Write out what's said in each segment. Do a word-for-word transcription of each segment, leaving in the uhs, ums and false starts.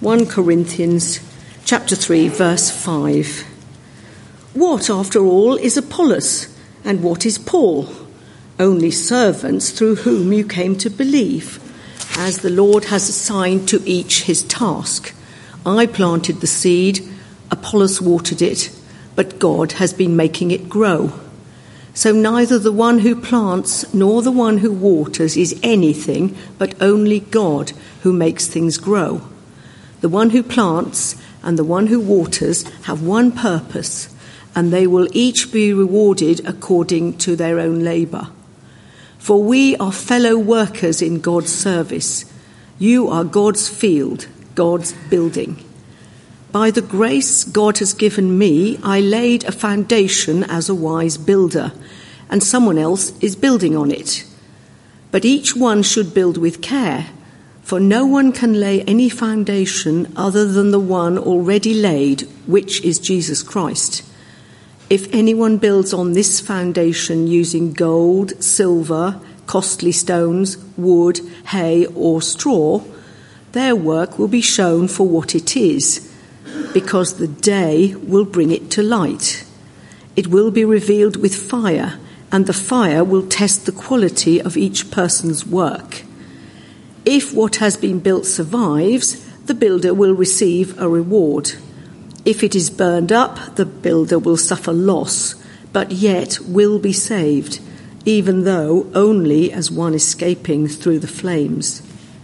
First Corinthians chapter three, verse five. What, after all, is Apollos, and what is Paul? Only servants through whom you came to believe, as the Lord has assigned to each his task. I planted the seed, Apollos watered it, but God has been making it grow. So neither the one who plants nor the one who waters is anything, but only God who makes things grow. The one who plants and the one who waters have one purpose, and they will each be rewarded according to their own labour. For we are fellow workers in God's service. You are God's field, God's building. By the grace God has given me, I laid a foundation as a wise builder, and someone else is building on it. But each one should build with care, for no one can lay any foundation other than the one already laid, which is Jesus Christ. If anyone builds on this foundation using gold, silver, costly stones, wood, hay, or straw, their work will be shown for what it is, because the day will bring it to light. It will be revealed with fire, and the fire will test the quality of each person's work. If what has been built survives, the builder will receive a reward. If it is burned up, the builder will suffer loss, but yet will be saved, even though only as one escaping through the flames.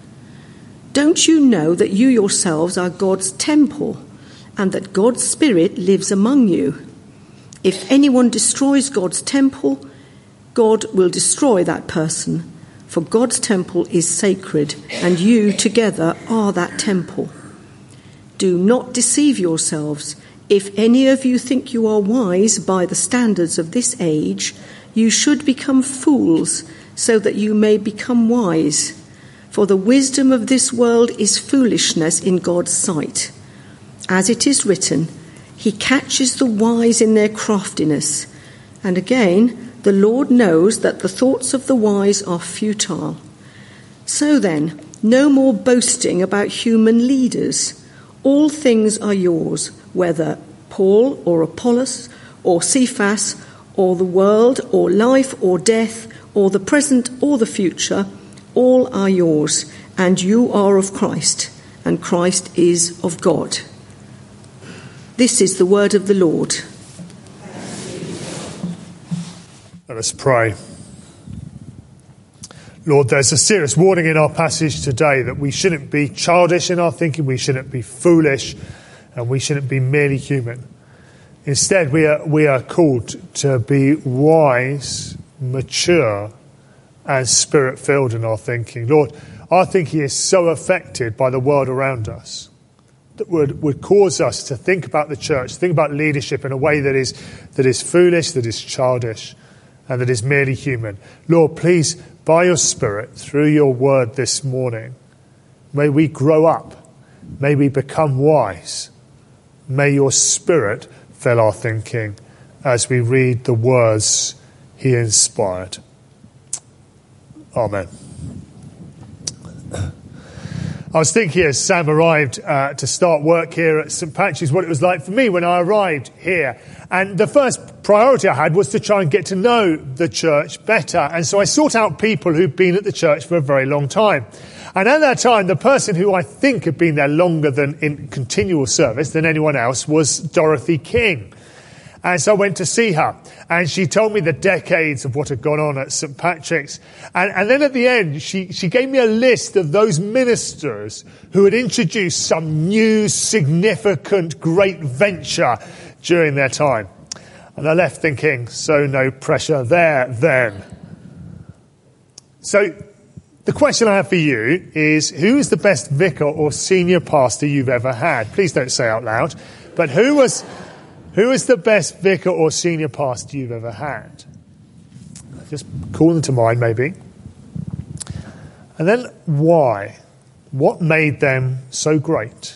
Don't you know that you yourselves are God's temple, and that God's Spirit lives among you? If anyone destroys God's temple, God will destroy that person, for God's temple is sacred, and you together are that temple. Do not deceive yourselves. If any of you think you are wise by the standards of this age, you should become fools, so that you may become wise. For the wisdom of this world is foolishness in God's sight. As it is written, he catches the wise in their craftiness. And again, the Lord knows that the thoughts of the wise are futile. So then, no more boasting about human leaders. All things are yours, whether Paul or Apollos or Cephas or the world or life or death or the present or the future, all are yours, and you are of Christ, and Christ is of God. This is the word of the Lord. Let us pray. Lord, there's a serious warning in our passage today that we shouldn't be childish in our thinking, we shouldn't be foolish, and we shouldn't be merely human. Instead, we are, we are called to be wise, mature, and spirit-filled in our thinking. Lord, our thinking is so affected by the world around us that would, would cause us to think about the church, think about leadership in a way that is, that is foolish, that is childish, and that is merely human. Lord, please, by your Spirit, through your word this morning, may we grow up, may we become wise, may your Spirit fill our thinking as we read the words he inspired. Amen. I was thinking as Sam arrived uh, to start work here at St Patrick's what it was like for me when I arrived here. And the first priority I had was to try and get to know the church better. And so I sought out people who'd been at the church for a very long time. And at that time, the person who I think had been there longer than in continual service than anyone else was Dorothy King. And so I went to see her, and she told me the decades of what had gone on at St Patrick's. And, and then at the end, she, she gave me a list of those ministers who had introduced some new, significant, great venture during their time. And I left thinking, so no pressure there then. So the question I have for you is, who is the best vicar or senior pastor you've ever had? Please don't say out loud. But who was... Who is the best vicar or senior pastor you've ever had? Just call them to mind, maybe. And then why? What made them so great?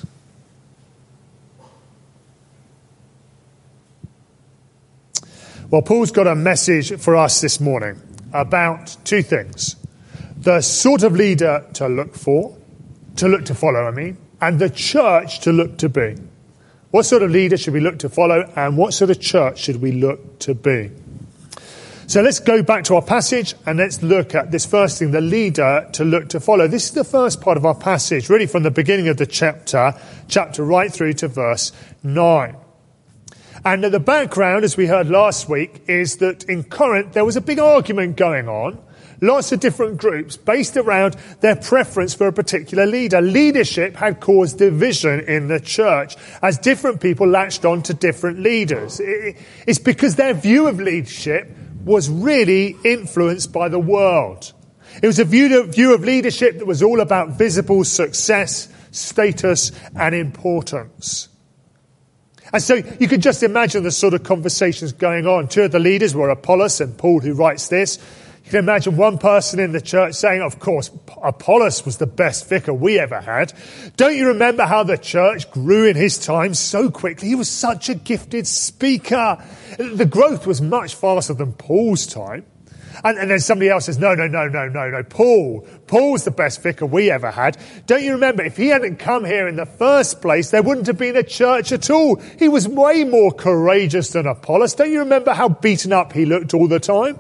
Well, Paul's got a message for us this morning about two things. The sort of leader to look for, to look to follow, I mean, and the church to look to be. What sort of leader should we look to follow, and what sort of church should we look to be? So let's go back to our passage and let's look at this first thing, the leader to look to follow. This is the first part of our passage, really from the beginning of the chapter, chapter right through to verse nine. And the background, as we heard last week, is that in Corinth there was a big argument going on. Lots of different groups based around their preference for a particular leader. Leadership had caused division in the church as different people latched on to different leaders. It's because their view of leadership was really influenced by the world. It was a view of leadership that was all about visible success, status, and importance. And so you could just imagine the sort of conversations going on. Two of the leaders were Apollos and Paul, who writes this. You can imagine one person in the church saying, of course, Apollos was the best vicar we ever had. Don't you remember how the church grew in his time so quickly? He was such a gifted speaker. The growth was much faster than Paul's time. And, and then somebody else says, no, no, no, no, no, no, Paul. Paul's the best vicar we ever had. Don't you remember, if he hadn't come here in the first place, there wouldn't have been a church at all. He was way more courageous than Apollos. Don't you remember how beaten up he looked all the time?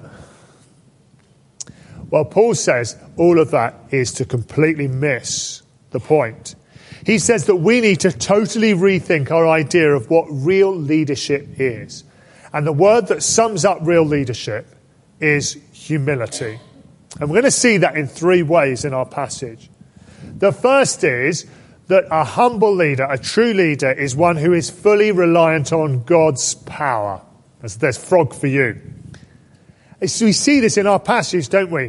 Well, Paul says all of that is to completely miss the point. He says that we need to totally rethink our idea of what real leadership is. And the word that sums up real leadership is humility. And we're going to see that in three ways in our passage. The first is that a humble leader, a true leader, is one who is fully reliant on God's power. There's frog for you. So we see this in our passage, don't we?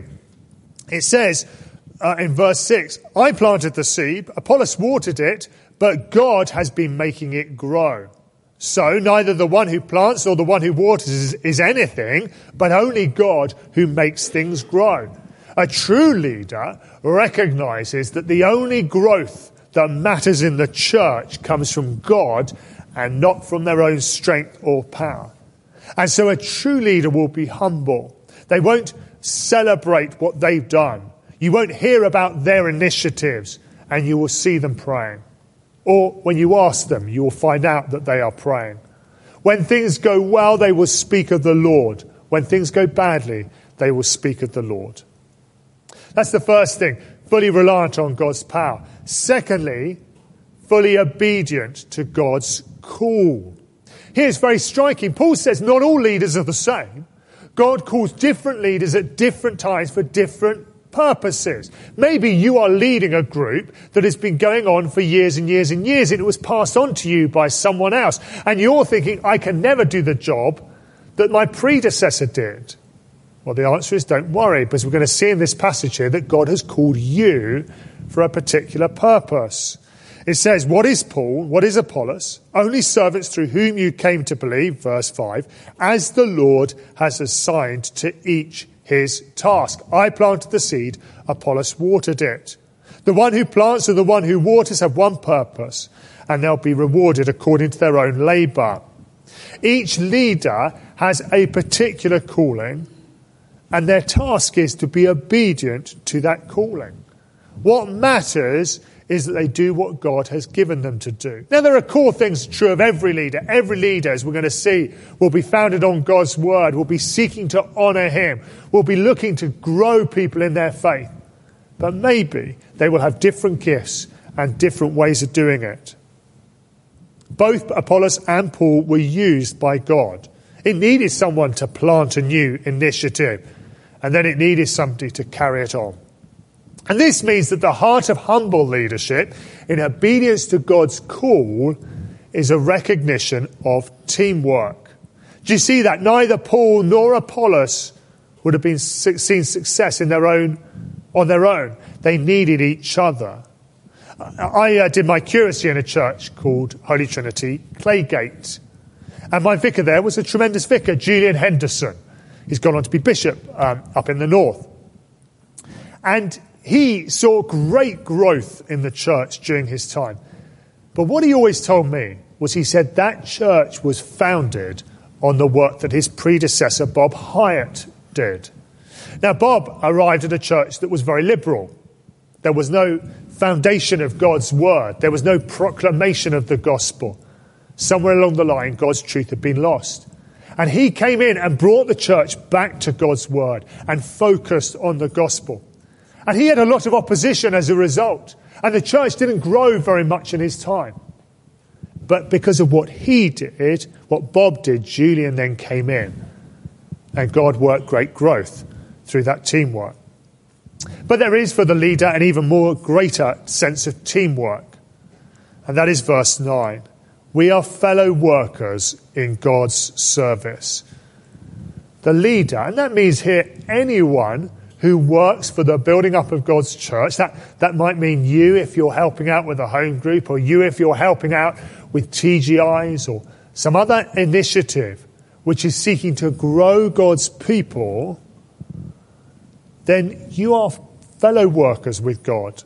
It says uh, in verse six, I planted the seed, Apollos watered it, but God has been making it grow. So neither the one who plants nor the one who waters is, is anything, but only God who makes things grow. A true leader recognizes that the only growth that matters in the church comes from God and not from their own strength or power. And so a true leader will be humble. They won't celebrate what they've done. You won't hear about their initiatives, and you will see them praying. Or when you ask them, you will find out that they are praying. When things go well, they will speak of the Lord. When things go badly, they will speak of the Lord. That's the first thing, fully reliant on God's power. Secondly, fully obedient to God's call. Here it's very striking. Paul says not all leaders are the same. God calls different leaders at different times for different purposes. Maybe you are leading a group that has been going on for years and years and years, and it was passed on to you by someone else. And you're thinking, I can never do the job that my predecessor did. Well, the answer is don't worry, because we're going to see in this passage here that God has called you for a particular purpose. It says, what is Paul? What is Apollos? Only servants through whom you came to believe, verse five, as the Lord has assigned to each his task. I planted the seed, Apollos watered it. The one who plants and the one who waters have one purpose, and they'll be rewarded according to their own labour. Each leader has a particular calling, and their task is to be obedient to that calling. What matters is that they do what God has given them to do. Now, there are core things true of every leader. Every leader, as we're going to see, will be founded on God's word, will be seeking to honour him, will be looking to grow people in their faith. But maybe they will have different gifts and different ways of doing it. Both Apollos and Paul were used by God. It needed someone to plant a new initiative, and then it needed somebody to carry it on. And this means that the heart of humble leadership, in obedience to God's call, is a recognition of teamwork. Do you see that? Neither Paul nor Apollos would have been seen success in their own, on their own. They needed each other. I uh, did my curacy in a church called Holy Trinity, Claygate. And my vicar there was a tremendous vicar, Julian Henderson. He's gone on to be bishop um, up in the north. And he saw great growth in the church during his time. But what he always told me was he said that church was founded on the work that his predecessor, Bob Hyatt, did. Now, Bob arrived at a church that was very liberal. There was no foundation of God's word. There was no proclamation of the gospel. Somewhere along the line, God's truth had been lost. And he came in and brought the church back to God's word and focused on the gospel. And he had a lot of opposition as a result. And the church didn't grow very much in his time. But because of what he did, what Bob did, Julian then came in. And God worked great growth through that teamwork. But there is for the leader an even more greater sense of teamwork. And that is verse nine. We are fellow workers in God's service. The leader, and that means here anyone who works for the building up of God's church. That, that might mean you if you're helping out with a home group, or you if you're helping out with T G Is or some other initiative which is seeking to grow God's people. Then you are fellow workers with God.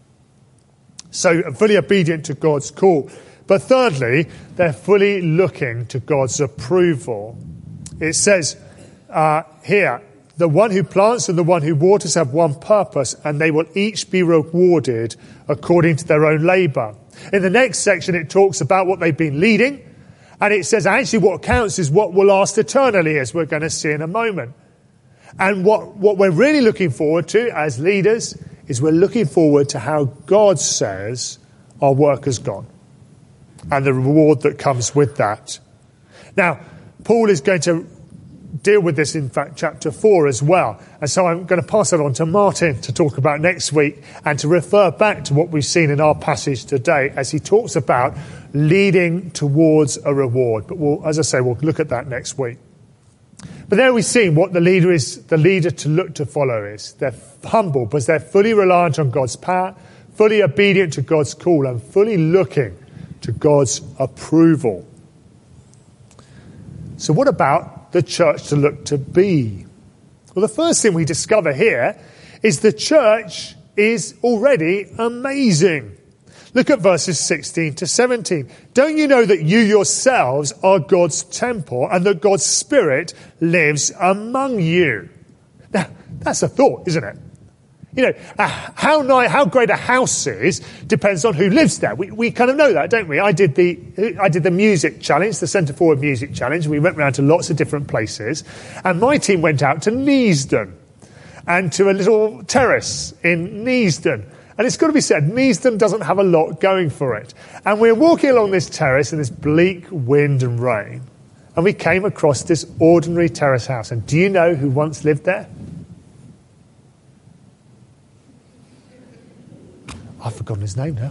So fully obedient to God's call. But thirdly, they're fully looking to God's approval. It says uh, here, the one who plants and the one who waters have one purpose, and they will each be rewarded according to their own labour. In the next section, it talks about what they've been leading. And it says actually what counts is what will last eternally, as we're going to see in a moment. And what, what we're really looking forward to as leaders is we're looking forward to how God says our work has gone. And the reward that comes with that. Now, Paul is going to deal with this in fact chapter four as well. And so I'm going to pass it on to Martin to talk about next week and to refer back to what we've seen in our passage today as he talks about leading towards a reward. But we'll, as I say, we'll look at that next week. But there we've seen what the leader is, the leader to look to follow is. They're humble because they're fully reliant on God's power, fully obedient to God's call, and fully looking to God's approval. So what about the church to look to be? Well, the first thing we discover here is the church is already amazing. Look at verses sixteen to seventeen. Don't you know that you yourselves are God's temple and that God's Spirit lives among you? Now, that's a thought, isn't it? You know, uh, how nice, how great a house is depends on who lives there. We, we kind of know that, don't we? I did the, I did the music challenge, the Centre Forward Music Challenge. We went around to lots of different places, and my team went out to Neasden and to a little terrace in Neasden. And it's got to be said, Neasden doesn't have a lot going for it. And we were walking along this terrace in this bleak wind and rain, and we came across this ordinary terrace house. And do you know who once lived there? I've forgotten his name now.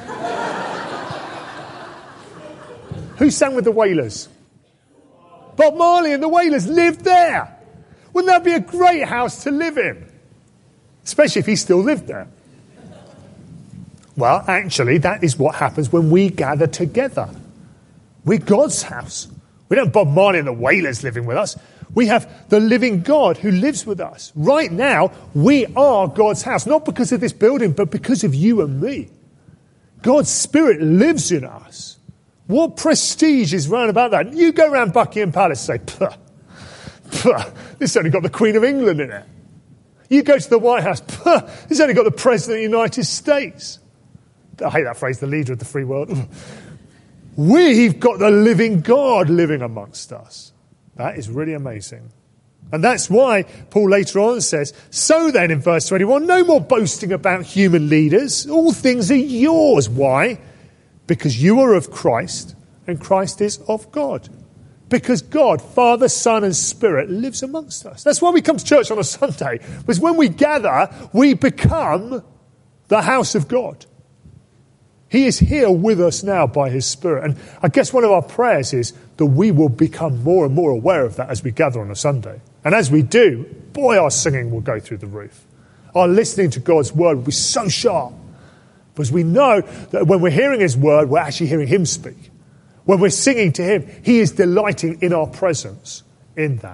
Who sang with the Wailers? Bob Marley and the Wailers lived there. Wouldn't that be a great house to live in? Especially if he still lived there. Well, actually, that is what happens when we gather together. We're God's house. We don't have Bob Marley and the Wailers living with us. We have the living God who lives with us. Right now, we are God's house, not because of this building, but because of you and me. God's Spirit lives in us. What prestige is round about that? You go around Buckingham Palace and say, puh, puh, this only got the Queen of England in it. You go to the White House, puh, this only got the President of the United States. I hate that phrase, the leader of the free world. We've got the living God living amongst us. That is really amazing. And that's why Paul later on says, so then in verse twenty-one, no more boasting about human leaders. All things are yours. Why? Because you are of Christ and Christ is of God. Because God, Father, Son and Spirit lives amongst us. That's why we come to church on a Sunday. Because when we gather, we become the house of God. He is here with us now by his Spirit. And I guess one of our prayers is that we will become more and more aware of that as we gather on a Sunday. And as we do, boy, our singing will go through the roof. Our listening to God's word will be so sharp. Because we know that when we're hearing his word, we're actually hearing him speak. When we're singing to him, he is delighting in our presence in that.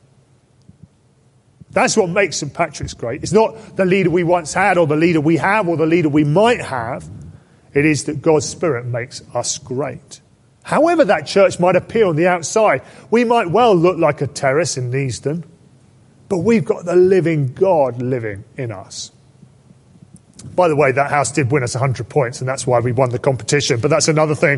That's what makes Saint Patrick's great. It's not the leader we once had or the leader we have or the leader we might have. It is that God's Spirit makes us great. However that church might appear on the outside, we might well look like a terrace in Neasden, but we've got the living God living in us. By the way, that house did win us one hundred points, and that's why we won the competition, but that's another thing.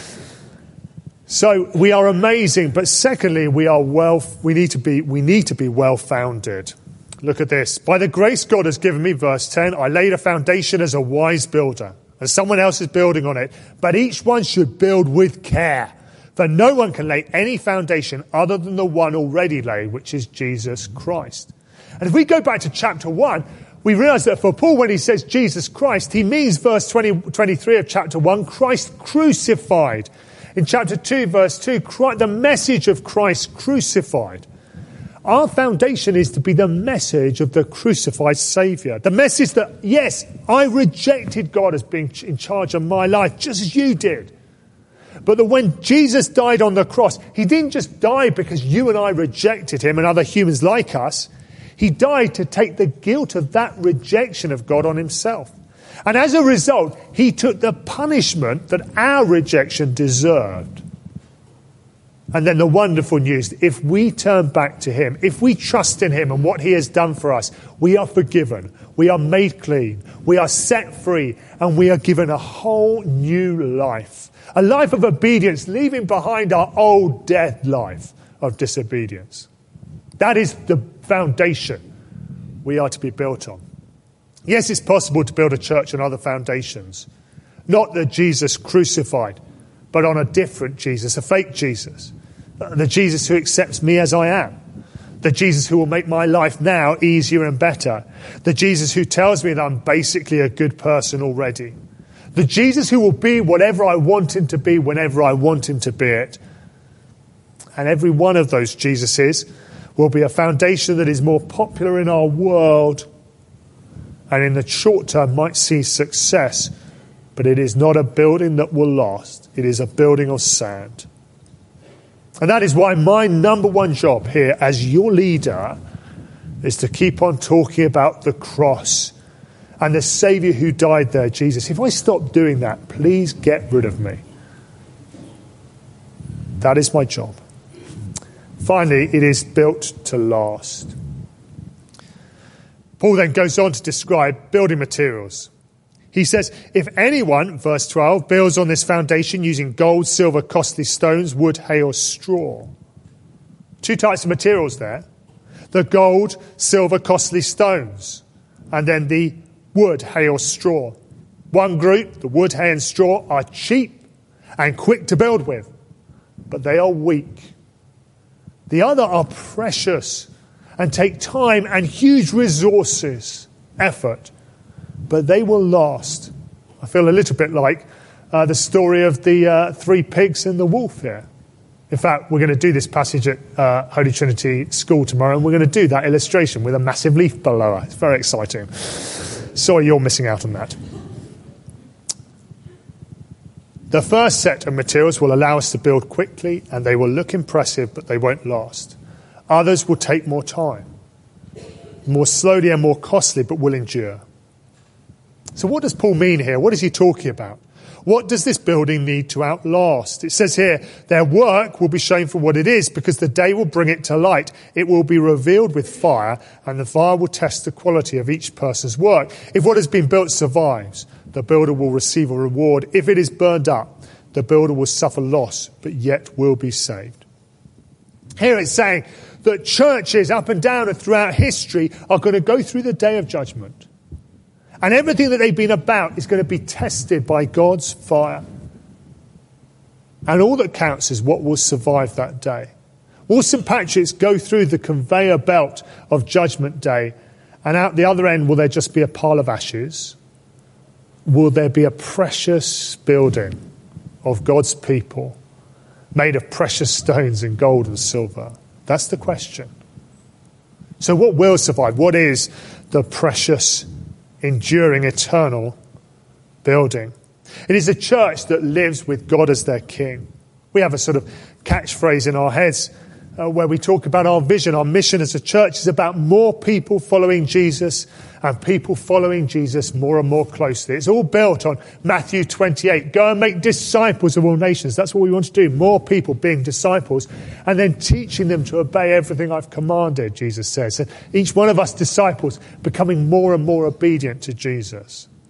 So we are amazing, but secondly, we are well, we need to be, we need to be well-founded. Look at this. By the grace God has given me, verse ten, I laid a foundation as a wise builder, and someone else is building on it. But each one should build with care. For no one can lay any foundation other than the one already laid, which is Jesus Christ. And if we go back to chapter one, we realize that for Paul, when he says Jesus Christ, he means verse twenty, twenty-three of chapter one, Christ crucified. In chapter two, verse two, Christ, the message of Christ crucified. Our foundation is to be the message of the crucified Saviour. The message that, yes, I rejected God as being in charge of my life, just as you did. But that when Jesus died on the cross, he didn't just die because you and I rejected him and other humans like us. He died to take the guilt of that rejection of God on himself. And as a result, he took the punishment that our rejection deserved. And then the wonderful news, if we turn back to him, if we trust in him and what he has done for us, we are forgiven, we are made clean, we are set free, and we are given a whole new life. A life of obedience, leaving behind our old dead life of disobedience. That is the foundation we are to be built on. Yes, it's possible to build a church on other foundations. Not the Jesus crucified, but on a different Jesus, a fake Jesus. The Jesus who accepts me as I am. The Jesus who will make my life now easier and better. The Jesus who tells me that I'm basically a good person already. The Jesus who will be whatever I want him to be whenever I want him to be it. And every one of those Jesuses will be a foundation that is more popular in our world and in the short term might see success, but it is not a building that will last. It is a building of sand. And that is why my number one job here as your leader is to keep on talking about the cross and the Saviour who died there, Jesus. If I stop doing that, please get rid of me. That is my job. Finally, it is built to last. Paul then goes on to describe building materials. He says, if anyone, verse twelve, builds on this foundation using gold, silver, costly stones, wood, hay, or straw. Two types of materials there. The gold, silver, costly stones. And then the wood, hay, or straw. One group, the wood, hay, and straw, are cheap and quick to build with, but they are weak. The other are precious and take time and huge resources, effort, but they will last. I feel a little bit like uh, the story of the uh, three pigs and the wolf here. In fact, we're going to do this passage at uh, Holy Trinity School tomorrow, and we're going to do that illustration with a massive leaf blower. It's very exciting. Sorry you're missing out on that. The first set of materials will allow us to build quickly, and they will look impressive, but they won't last. Others will take more time, more slowly and more costly, but will endure. So what does Paul mean here? What is he talking about? What does this building need to outlast? It says here, their work will be shown for what it is, because the day will bring it to light. It will be revealed with fire, and the fire will test the quality of each person's work. If what has been built survives, the builder will receive a reward. If it is burned up, the builder will suffer loss, but yet will be saved. Here it's saying that churches up and down and throughout history are going to go through the day of judgment. And everything that they've been about is going to be tested by God's fire. And all that counts is what will survive that day. Will Saint Patrick's go through the conveyor belt of Judgment Day, and out the other end will there just be a pile of ashes? Will there be a precious building of God's people made of precious stones and gold and silver? That's the question. So what will survive? What is the precious, enduring, eternal building? It is a church that lives with God as their king. We have a sort of catchphrase in our heads uh, where we talk about our vision. Our mission as a church is about more people following Jesus and people following Jesus more and more closely. It's all built on Matthew twenty-eight. Go and make disciples of all nations. That's what we want to do. More people being disciples and then teaching them to obey everything I've commanded, Jesus says. And each one of us disciples becoming more and more obedient to Jesus.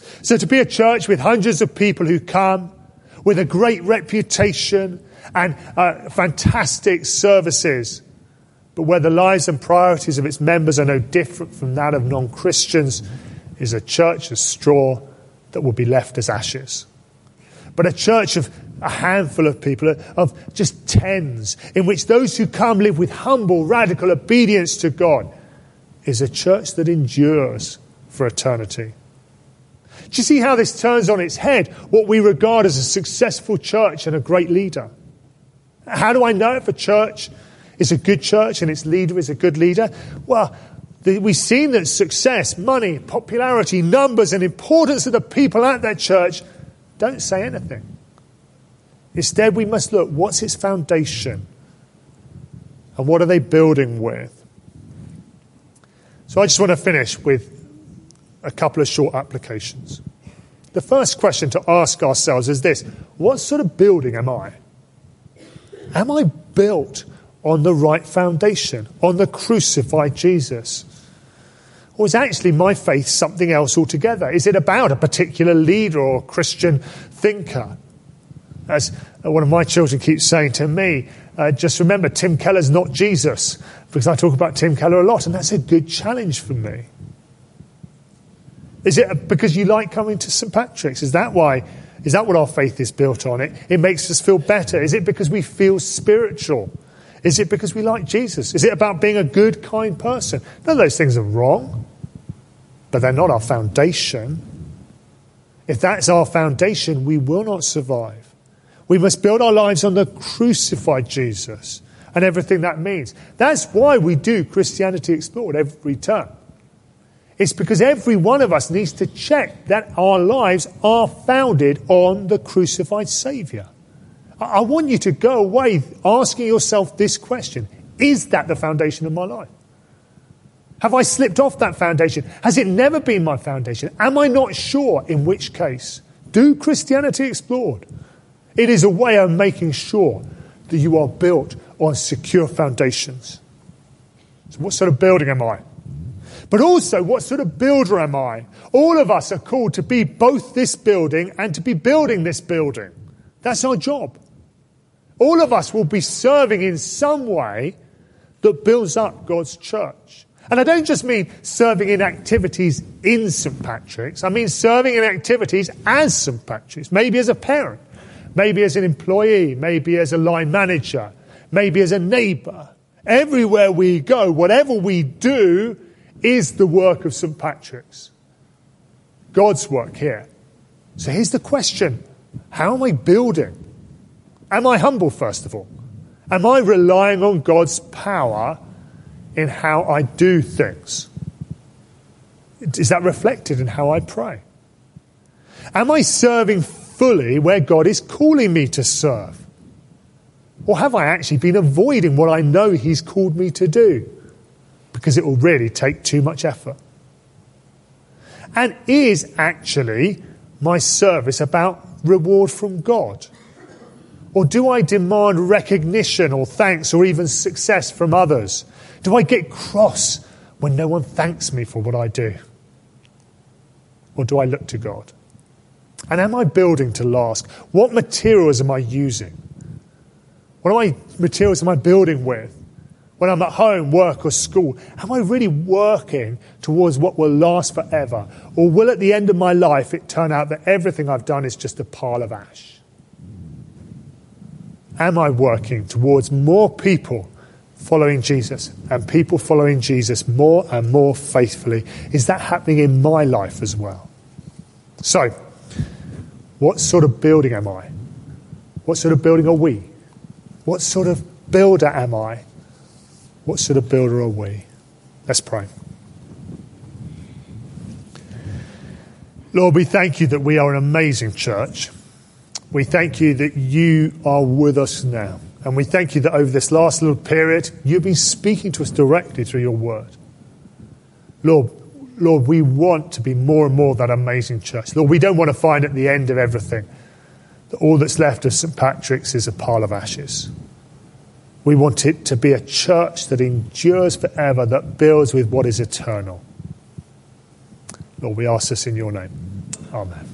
So to be a church with hundreds of people who come, with a great reputation and uh, fantastic services, but where the lives and priorities of its members are no different from that of non-Christians, is a church of straw that will be left as ashes. But a church of a handful of people, of just tens, in which those who come live with humble, radical obedience to God, is a church that endures for eternity. Do you see how this turns on its head what we regard as a successful church and a great leader? How do I know if a church is a good church and its leader is a good leader? Well, the, we've seen that success, money, popularity, numbers and importance of the people at that church don't say anything. Instead, we must look, what's its foundation? And what are they building with? So I just want to finish with a couple of short applications. The first question to ask ourselves is this: what sort of building am I? Am I built on the right foundation, on the crucified Jesus? Or is actually my faith something else altogether? Is it about a particular leader or Christian thinker? As one of my children keeps saying to me, uh, just remember, Tim Keller's not Jesus, because I talk about Tim Keller a lot, and that's a good challenge for me. Is it because you like coming to Saint Patrick's? Is that why? Is that what our faith is built on? It, it makes us feel better. Is it because we feel spiritual? Is it because we like Jesus? Is it about being a good, kind person? None of those things are wrong, but they're not our foundation. If that's our foundation, we will not survive. We must build our lives on the crucified Jesus and everything that means. That's why we do Christianity Explored every term. It's because every one of us needs to check that our lives are founded on the crucified Saviour. I want you to go away asking yourself this question: is that the foundation of my life? Have I slipped off that foundation? Has it never been my foundation? Am I not sure? In which case, do Christianity Explored. It is a way of making sure that you are built on secure foundations. So what sort of building am I? But also, what sort of builder am I? All of us are called to be both this building and to be building this building. That's our job. All of us will be serving in some way that builds up God's church. And I don't just mean serving in activities in Saint Patrick's. I mean serving in activities as Saint Patrick's. Maybe as a parent. Maybe as an employee. Maybe as a line manager. Maybe as a neighbour. Everywhere we go, whatever we do, is the work of Saint Patrick's. God's work here. So here's the question. How am I building? Am I humble, first of all? Am I relying on God's power in how I do things? Is that reflected in how I pray? Am I serving fully where God is calling me to serve? Or have I actually been avoiding what I know He's called me to do because it will really take too much effort? And is actually my service about reward from God? Or do I demand recognition or thanks or even success from others? Do I get cross when no one thanks me for what I do? Or do I look to God? And am I building to last? What materials am I using? What am I, materials am I building with? When I'm at home, work or school, am I really working towards what will last forever? Or will at the end of my life it turn out that everything I've done is just a pile of ash? Am I working towards more people following Jesus and people following Jesus more and more faithfully? Is that happening in my life as well? So, what sort of building am I? What sort of building are we? What sort of builder am I? What sort of builder are we? Let's pray. Lord, we thank you that we are an amazing church. We thank you that you are with us now. And we thank you that over this last little period, you've been speaking to us directly through your word. Lord, Lord, we want to be more and more that amazing church. Lord, we don't want to find at the end of everything that all that's left of Saint Patrick's is a pile of ashes. We want it to be a church that endures forever, that builds with what is eternal. Lord, we ask this in your name. Amen.